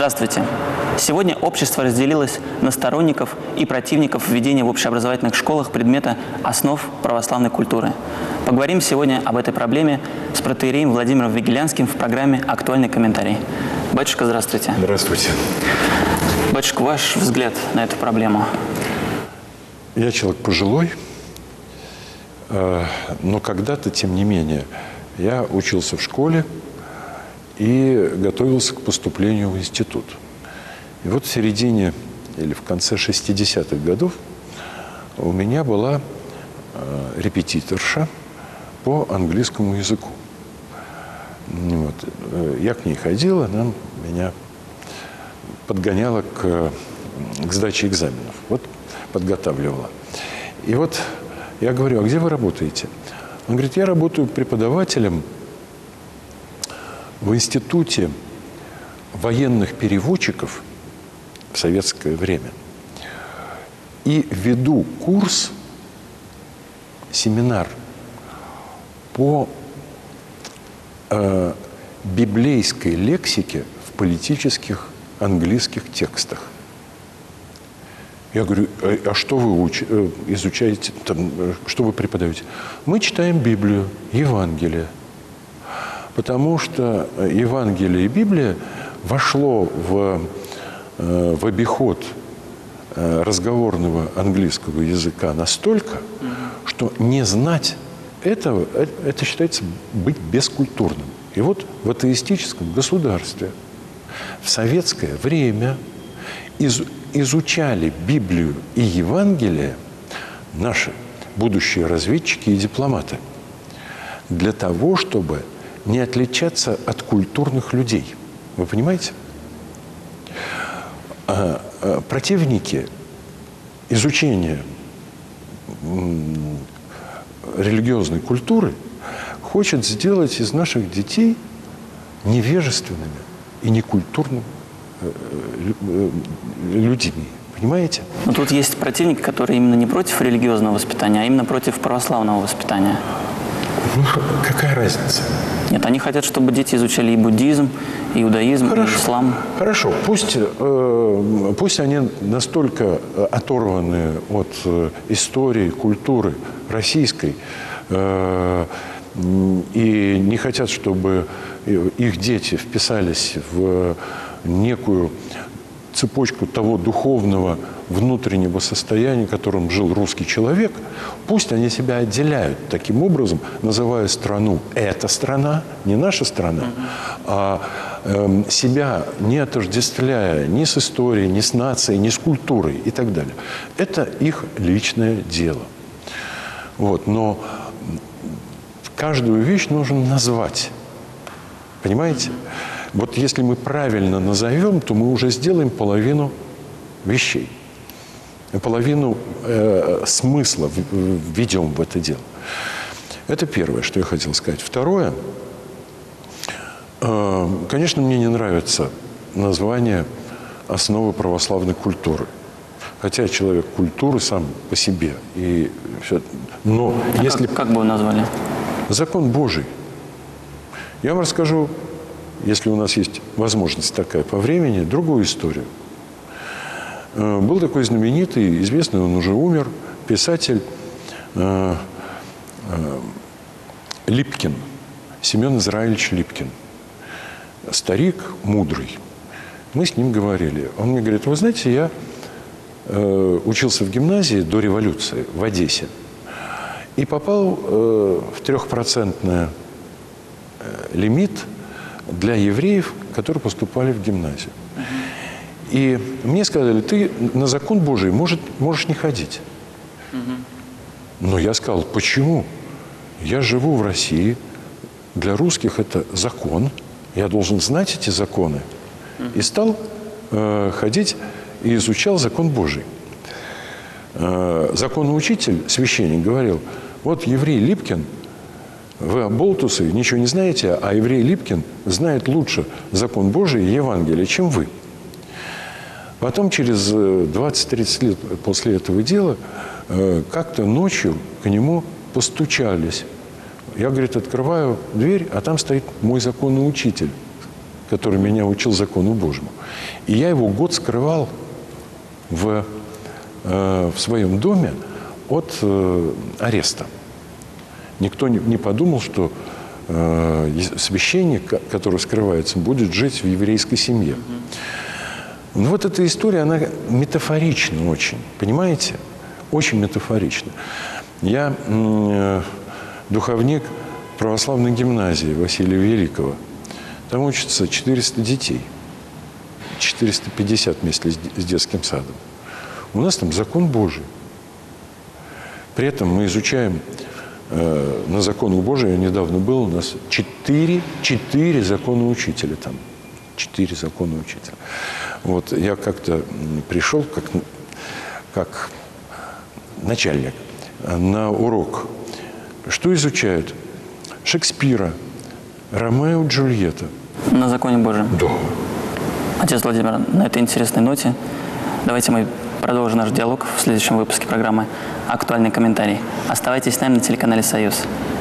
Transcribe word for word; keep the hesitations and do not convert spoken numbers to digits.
Здравствуйте. Сегодня общество разделилось на сторонников и противников введения в общеобразовательных школах предмета «Основ православной культуры». Поговорим сегодня об этой проблеме с протоиереем Владимиром Вигелянским в программе «Актуальный комментарий». Батюшка, здравствуйте. Здравствуйте. Батюшка, ваш взгляд на эту проблему? Я человек пожилой, но когда-то, тем не менее, я учился в школе и готовился к поступлению в институт. И вот в середине или в конце шестидесятых годов у меня была репетиторша по английскому языку. Вот. Я к ней ходил, она меня подгоняла к, к сдаче экзаменов. Вот подготавливала. И вот я говорю: а где вы работаете? Он говорит: я работаю преподавателем в институте военных переводчиков в советское время и веду курс, семинар по э, библейской лексике в политических английских текстах. Я говорю: а, а что вы уч, э, изучаете, там, что вы преподаете? Мы читаем Библию, Евангелие. Потому что Евангелие и Библия вошло в, э, в обиход э, разговорного английского языка настолько, что не знать этого, это считается быть бескультурным. И вот в атеистическом государстве в советское время из, изучали Библию и Евангелие наши будущие разведчики и дипломаты для того, чтобы не отличаться от культурных людей. Вы понимаете? А, а, противники изучения религиозной культуры хочет сделать из наших детей невежественными и некультурными людьми. Понимаете? Но тут есть противники, которые именно не против религиозного воспитания, а именно против православного воспитания. Ну, какая разница? Нет, они хотят, чтобы дети изучали и буддизм, и иудаизм, Хорошо. и ислам. Хорошо, пусть, э, пусть они настолько оторваны от э, истории, культуры российской э, и не хотят, чтобы их дети вписались в некую цепочку того духовного внутреннего состояния, которым жил русский человек, пусть они себя отделяют таким образом, называя страну «эта страна», не наша страна, а э, себя не отождествляя ни с историей, ни с нацией, ни с культурой и так далее. Это их личное дело. Вот. Но каждую вещь нужно назвать. Понимаете? Вот если мы правильно назовем, то мы уже сделаем половину вещей. Половину э, смысла введем в это дело. Это первое, что я хотел сказать. Второе. Э, конечно, мне не нравится название «Основы православной культуры». Хотя я человек культуры сам по себе. И все. Но а если... Как, как бы вы назвали? Закон Божий. Я вам расскажу, если у нас есть возможность такая по времени, другую историю. Был такой знаменитый, известный, он уже умер, писатель э, э, Липкин, Семен Израилевич Липкин. Старик, мудрый. Мы с ним говорили. Он мне говорит: вы знаете, я э, учился в гимназии до революции в Одессе и попал э, в трехпроцентный э, лимит для евреев, которые поступали в гимназию. И мне сказали: ты на закон Божий может, можешь не ходить. Но я сказал: почему? Я живу в России, для русских это закон, я должен знать эти законы. И стал э, ходить и изучал закон Божий. Э, законоучитель, священник, говорил: вот еврей Липкин, вы, оболтусы, ничего не знаете, а еврей Липкин знает лучше закон Божий и Евангелие, чем вы. Потом, через двадцать-тридцать лет после этого дела, как-то ночью к нему постучались. Я, говорит, открываю дверь, а там стоит мой законный учитель который меня учил закону Божьему. И я его год скрывал в, э, в своем доме от э, ареста. Никто не, не подумал, что э, священник, который скрывается, будет жить в еврейской семье. Но вот эта история, она метафорична очень, понимаете? Очень метафорична. Я э, духовник православной гимназии Василия Великого. Там учатся четыреста детей. четыреста пятьдесят вместе с детским садом. У нас там закон Божий. При этом мы изучаем э, на закону Божию, я недавно был, у нас четыре, четыре закона учителя там. Четыре закона учителя. Вот я как-то пришел как, как начальник на урок. Что изучают? Шекспира, Ромео и Джульетта. На законе Божьем. Да. Отец Владимир, на этой интересной ноте давайте мы продолжим наш диалог в следующем выпуске программы «Актуальный комментарий». Оставайтесь с нами на телеканале «Союз».